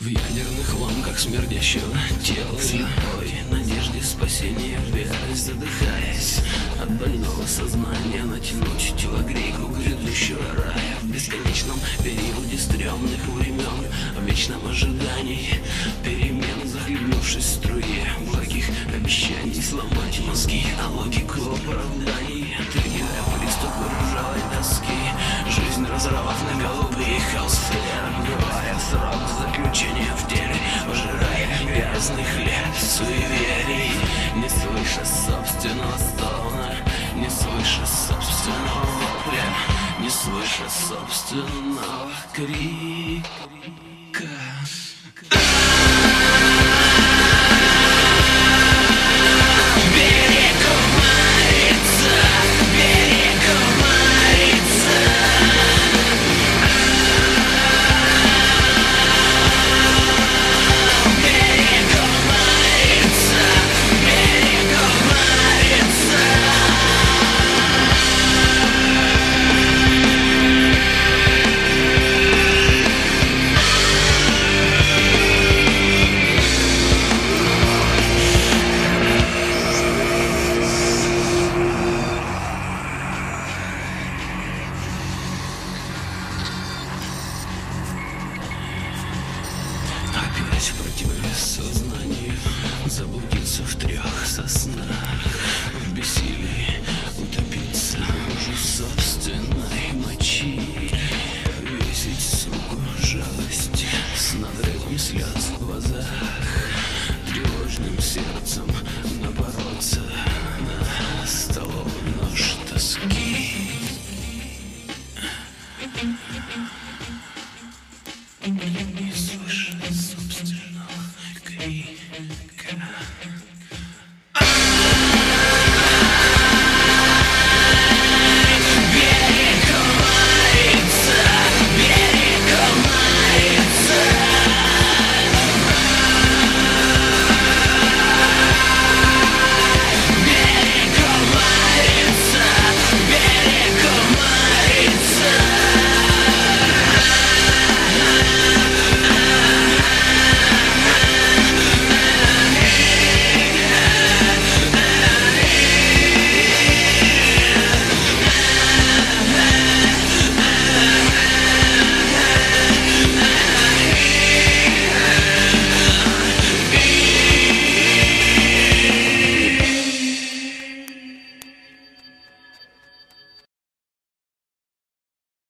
В ядерных ломках смердящего тела, слепой надежде спасения, вялость задыхаясь от больного сознания, натянуть телогрейку грядущего рая в бесконечном периоде стрёмных времен, в вечном ожидании перемен, захлебнувшись в струе благих обещаний, сломать мозги на логику оправданий, триггеря приступы ржавой доски, жизнь разорвав на голубые холсты, отбывая срок заключения в теле, пожирая грязных лет суеверий, не слыша собственного стона, не слыша собственного вопля, не слыша собственного крика. Опять в противовес сознанию заблудиться в трех соснах, в бессилии утопиться уже в собственной мочи, весить суку жалости с надрывом слез в глазах, тревожным сердцем напороться на столовый нож тоски.